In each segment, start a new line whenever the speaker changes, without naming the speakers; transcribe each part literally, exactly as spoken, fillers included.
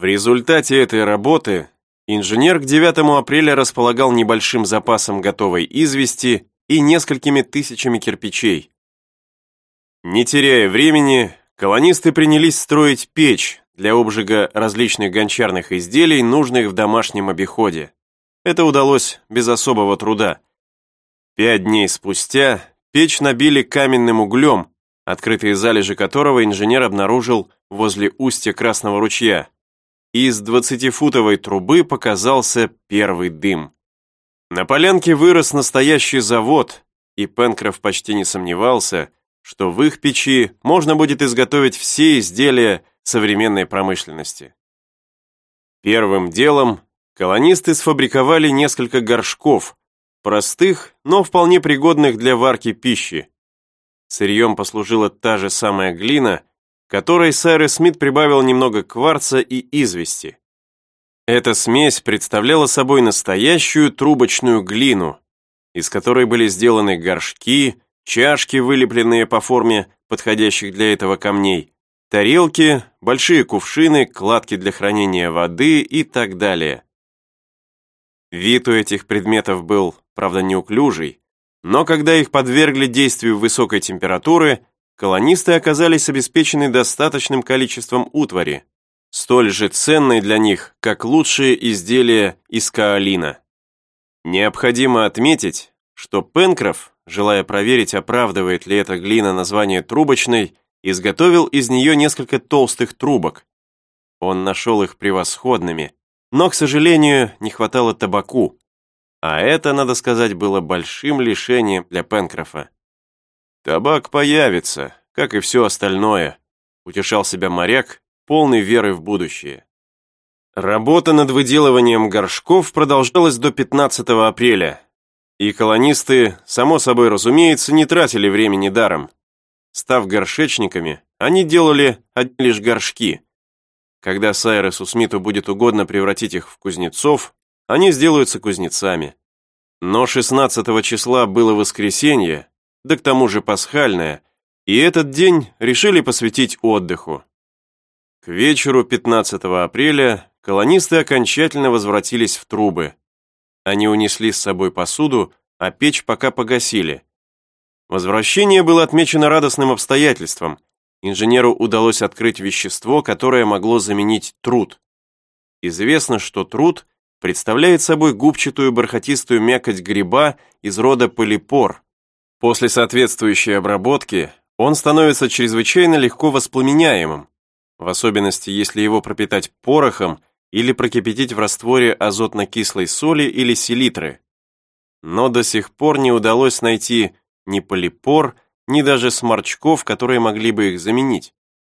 В результате этой работы инженер к девятому апреля располагал небольшим запасом готовой извести и несколькими тысячами кирпичей. Не теряя времени, колонисты принялись строить печь для обжига различных гончарных изделий, нужных в домашнем обиходе. Это удалось без особого труда. Пять дней спустя печь набили каменным углем, открытые залежи которого инженер обнаружил возле устья Красного ручья. Из двадцатифутовой трубы показался первый дым. На полянке вырос настоящий завод, и Пенкроф почти не сомневался, что в их печи можно будет изготовить все изделия современной промышленности. Первым делом колонисты сфабриковали несколько горшков, простых, но вполне пригодных для варки пищи. Сырьем послужила та же самая глина, которой Сайрес Смит прибавил немного кварца и извести. Эта смесь представляла собой настоящую трубочную глину, из которой были сделаны горшки, чашки, вылепленные по форме подходящих для этого камней, тарелки, большие кувшины, кладки для хранения воды и так далее. Вид у этих предметов был, правда, неуклюжий, но когда их подвергли действию высокой температуры, колонисты оказались обеспечены достаточным количеством утвари, столь же ценной для них, как лучшие изделия из каолина. Необходимо отметить, что Пенкроф, желая проверить, оправдывает ли эта глина название трубочной, изготовил из нее несколько толстых трубок. Он нашел их превосходными, но, к сожалению, не хватало табаку, а это, надо сказать, было большим лишением для Пенкрофа. «Табак появится, как и все остальное», — утешал себя моряк, полный веры в будущее. Работа над выделыванием горшков продолжалась до пятнадцатого апреля, и колонисты, само собой разумеется, не тратили времени даром. Став горшечниками, они делали одни лишь горшки. Когда Сайресу Смиту будет угодно превратить их в кузнецов, они сделаются кузнецами. Но шестнадцатого числа было воскресенье, да к тому же пасхальное, и этот день решили посвятить отдыху. К вечеру пятнадцатого апреля колонисты окончательно возвратились в трубы. Они унесли с собой посуду, а печь пока погасили. Возвращение было отмечено радостным обстоятельством. Инженеру удалось открыть вещество, которое могло заменить труд. Известно, что труд представляет собой губчатую бархатистую мякоть гриба из рода полипор. После соответствующей обработки он становится чрезвычайно легко воспламеняемым, в особенности, если его пропитать порохом или прокипятить в растворе азотно-кислой соли или селитры. Но до сих пор не удалось найти ни полипор, ни даже сморчков, которые могли бы их заменить.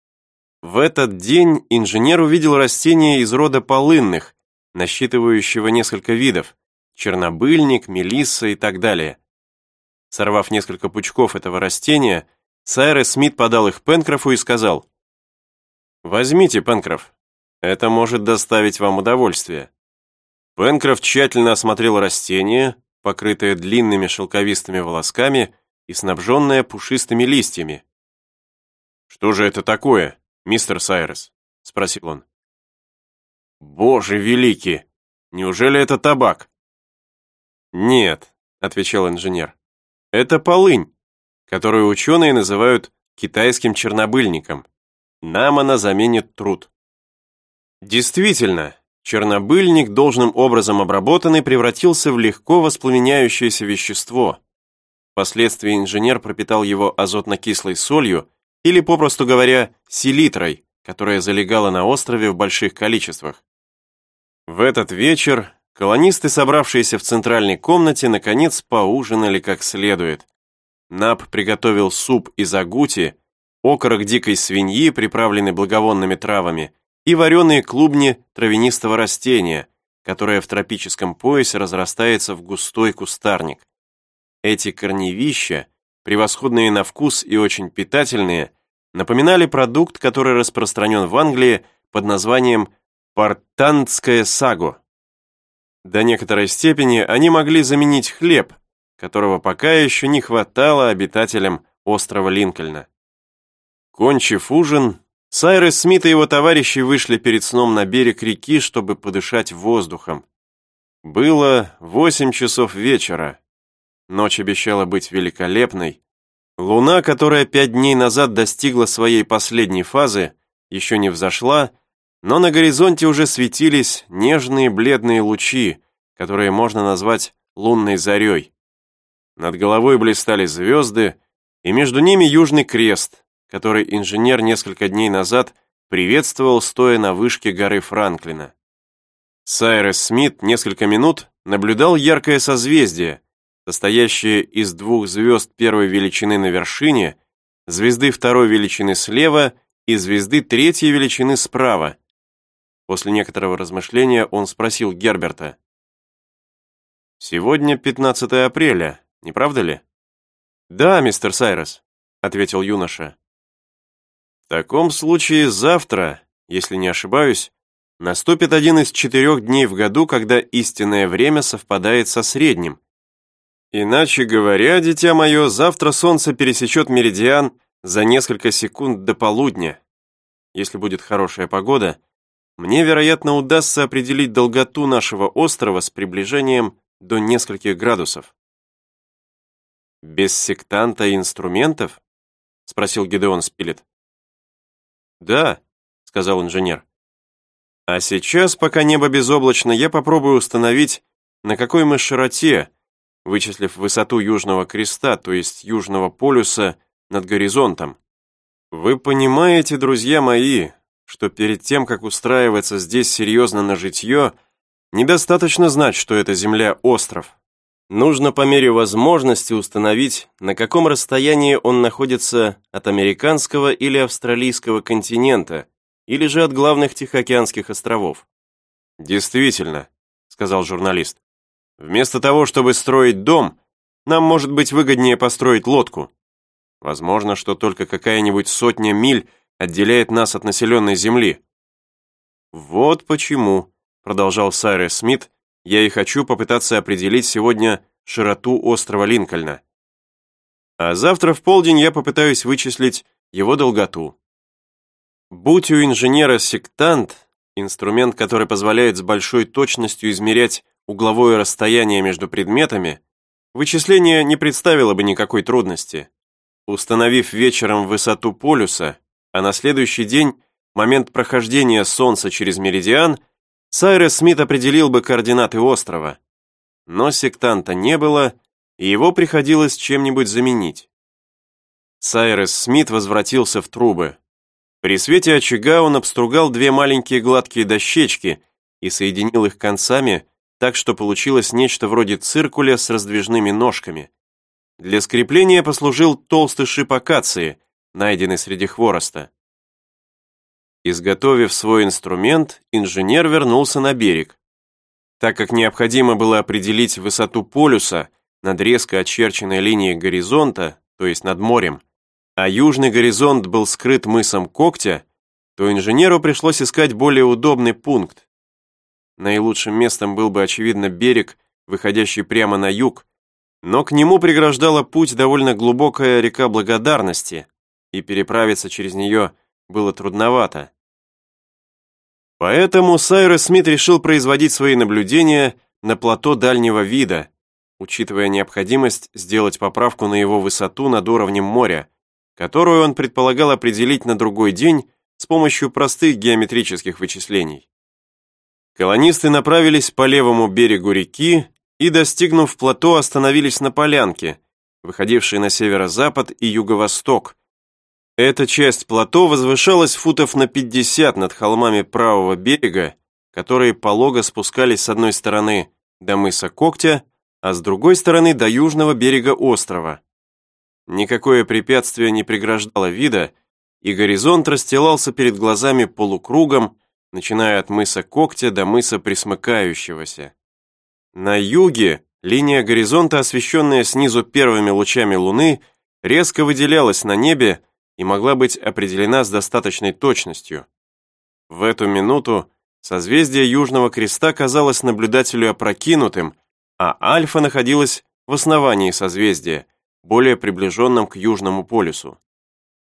В этот день инженер увидел растение из рода полынных, насчитывающего несколько видов – чернобыльник, мелисса и так далее. Сорвав несколько пучков этого растения, Сайрес Смит подал их Пенкрофу и сказал: «Возьмите, Пенкроф, это может доставить вам удовольствие». Пенкроф тщательно осмотрел растение, покрытое длинными шелковистыми волосками и снабженное пушистыми листьями. «Что же это такое, мистер Сайрес?» – спросил он. «Боже великий! Неужели это табак?» «Нет», – отвечал инженер. «Это полынь, которую ученые называют китайским чернобыльником. Нам она заменит труд». Действительно, чернобыльник, должным образом обработанный, превратился в легко воспламеняющееся вещество. Впоследствии инженер пропитал его азотно-кислой солью или, попросту говоря, селитрой, которая залегала на острове в больших количествах. В этот вечер колонисты, собравшиеся в центральной комнате, наконец поужинали как следует. Наб приготовил суп из агути, окорок дикой свиньи, приправленный благовонными травами, и вареные клубни травянистого растения, которое в тропическом поясе разрастается в густой кустарник. Эти корневища, превосходные на вкус и очень питательные, напоминали продукт, который распространен в Англии под названием портандское саго. До некоторой степени они могли заменить хлеб, которого пока еще не хватало обитателям острова Линкольна. Кончив ужин, Сайрес Смит и его товарищи вышли перед сном на берег реки, чтобы подышать воздухом. Было восемь часов вечера. Ночь обещала быть великолепной. Луна, которая пять дней назад достигла своей последней фазы, еще не взошла, но на горизонте уже светились нежные бледные лучи, которые можно назвать лунной зарей. Над головой блистали звезды, и между ними Южный Крест, который инженер несколько дней назад приветствовал, стоя на вышке горы Франклина. Сайрес Смит несколько минут наблюдал яркое созвездие, состоящее из двух звезд первой величины на вершине, звезды второй величины слева и звезды третьей величины справа. После некоторого размышления он спросил Герберта: «Сегодня пятнадцатое апреля, не правда ли?» «Да, мистер Сайрес», — ответил юноша. «В таком случае завтра, если не ошибаюсь, наступит один из четырех дней в году, когда истинное время совпадает со средним. Иначе говоря, дитя мое, завтра солнце пересечет меридиан за несколько секунд до полудня. Если будет хорошая погода, мне, вероятно, удастся определить долготу нашего острова с приближением до нескольких градусов». «Без сектанта и инструментов?» — спросил Гедеон Спилет. «Да», — сказал инженер. «А сейчас, пока небо безоблачно, я попробую установить, на какой мы широте, вычислив высоту Южного Креста, то есть Южного полюса, над горизонтом. Вы понимаете, друзья мои, что перед тем, как устраиваться здесь серьезно на житье, недостаточно знать, что это Земля-остров. Нужно по мере возможности установить, на каком расстоянии он находится от американского или австралийского континента, или же от главных Тихоокеанских островов». «Действительно», — сказал журналист, «вместо того, чтобы строить дом, нам может быть выгоднее построить лодку. Возможно, что только какая-нибудь сотня миль отделяет нас от населенной земли». «Вот почему», — продолжал Сайрес Смит, «я и хочу попытаться определить сегодня широту острова Линкольна. А завтра в полдень я попытаюсь вычислить его долготу. Будь у инженера сектант, инструмент, который позволяет с большой точностью измерять угловое расстояние между предметами, вычисление не представило бы никакой трудности. Установив вечером высоту полюса, а на следующий день момент прохождения Солнца через меридиан, Сайрес Смит определил бы координаты острова. Но сектанта не было, и его приходилось чем-нибудь заменить. Сайрес Смит возвратился в трубы. При свете очага он обстругал две маленькие гладкие дощечки и соединил их концами так, что получилось нечто вроде циркуля с раздвижными ножками. Для скрепления послужил толстый шип акации, найденный среди хвороста. Изготовив свой инструмент, инженер вернулся на берег. Так как необходимо было определить высоту полюса над резко очерченной линией горизонта, то есть над морем, а южный горизонт был скрыт мысом Когтя, то инженеру пришлось искать более удобный пункт. Наилучшим местом был бы, очевидно, берег, выходящий прямо на юг, но к нему преграждала путь довольно глубокая река Благодарности, и переправиться через нее было трудновато. Поэтому Сайрес Смит решил производить свои наблюдения на плато дальнего вида, учитывая необходимость сделать поправку на его высоту над уровнем моря, которую он предполагал определить на другой день с помощью простых геометрических вычислений. Колонисты направились по левому берегу реки и, достигнув плато, остановились на полянке, выходившей на северо-запад и юго-восток. Эта часть плато возвышалась футов на пятьдесят над холмами правого берега, которые полого спускались с одной стороны до мыса Когтя, а с другой стороны до южного берега острова. Никакое препятствие не преграждало вида, и горизонт расстилался перед глазами полукругом, начиная от мыса Когтя до мыса Пресмыкающегося. На юге линия горизонта, освещенная снизу первыми лучами луны, резко выделялась на небе и могла быть определена с достаточной точностью. В эту минуту созвездие Южного Креста казалось наблюдателю опрокинутым, а Альфа находилась в основании созвездия, более приближенном к Южному полюсу.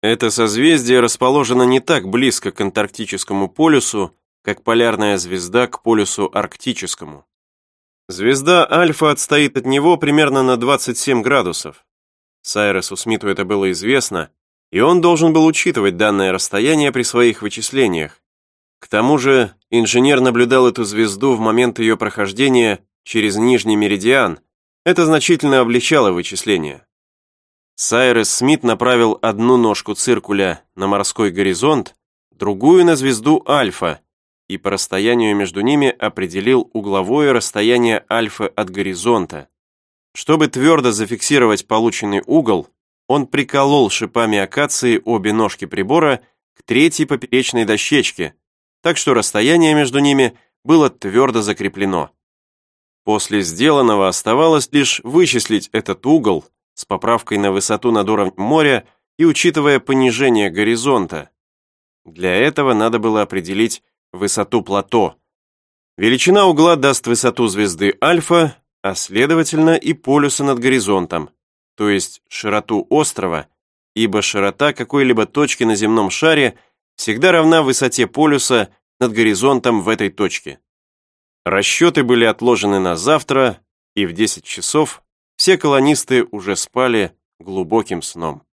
Это созвездие расположено не так близко к Антарктическому полюсу, как полярная звезда к полюсу Арктическому. Звезда Альфа отстоит от него примерно на двадцать семь градусов. Сайресу Смиту это было известно, и он должен был учитывать данное расстояние при своих вычислениях. К тому же инженер наблюдал эту звезду в момент ее прохождения через Нижний Меридиан. Это значительно облегчало вычисления. Сайрес Смит направил одну ножку циркуля на морской горизонт, другую на звезду Альфа, и по расстоянию между ними определил угловое расстояние Альфы от горизонта. Чтобы твердо зафиксировать полученный угол, он приколол шипами акации обе ножки прибора к третьей поперечной дощечке, так что расстояние между ними было твердо закреплено. После сделанного оставалось лишь вычислить этот угол с поправкой на высоту над уровнем моря и учитывая понижение горизонта. Для этого надо было определить высоту плато. Величина угла даст высоту звезды Альфа, а следовательно и полюса над горизонтом, то есть широту острова, ибо широта какой-либо точки на земном шаре всегда равна высоте полюса над горизонтом в этой точке. Расчеты были отложены на завтра, и в десять часов все колонисты уже спали глубоким сном.